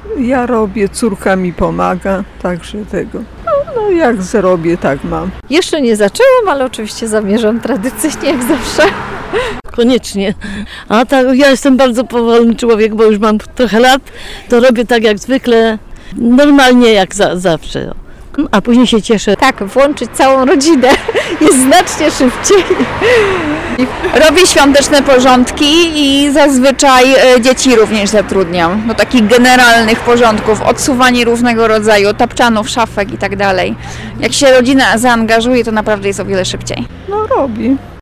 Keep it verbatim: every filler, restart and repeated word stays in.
Ja robię, córka mi pomaga, także tego. No, no jak zrobię, tak mam. Jeszcze nie zaczęłam, ale oczywiście zamierzam tradycyjnie jak zawsze. Koniecznie. A tak, ja jestem bardzo powolny człowiek, bo już mam trochę lat, to robię tak jak zwykle, normalnie jak za, zawsze. A później się cieszę. Tak, włączyć całą rodzinę jest znacznie szybciej. Robię świąteczne porządki i zazwyczaj e, dzieci również zatrudniam do takich generalnych porządków, odsuwanie różnego rodzaju tapczanów, szafek i tak dalej. Jak się rodzina zaangażuje, to naprawdę jest o wiele szybciej. No robi.